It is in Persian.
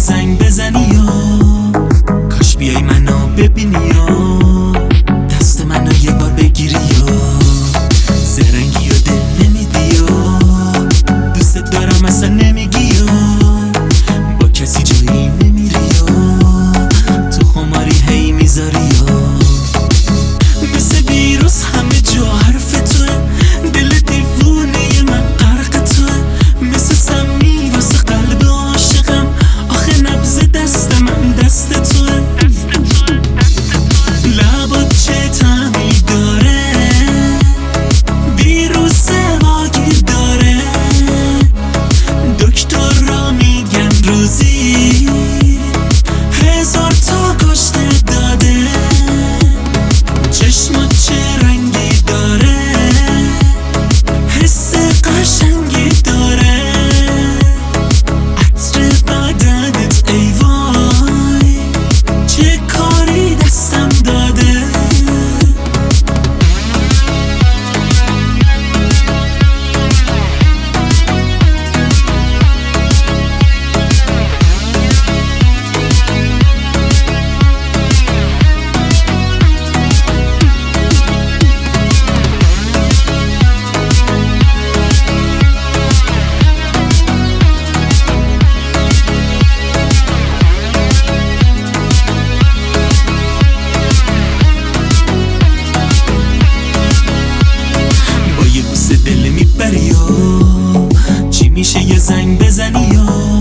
زنگ بزنی یا کاش بیای منو ببینی یا دست منو یه بار بگیری یا زرنگی و دل نمیدی یا دوست دارم اصلا نمیگی یا با کسی جایی نمیری یا تو خماری هی میذاری یا مثل ویروس همه جا حرف توه دل دیوونه من غرق توه مثل سمی واسه قلب عاشقم آخه نبض دست من دست توه لبات چه طعمی داره ویروس واگیر داره دکتر را میگن روزی 1000 تا کشته داده چشمات چه رنگی داره حس قشنگی داره عطر بدنت ای وای چه کاری دستم داده دل میبری یا چی میشه یه زنگ بزنی یا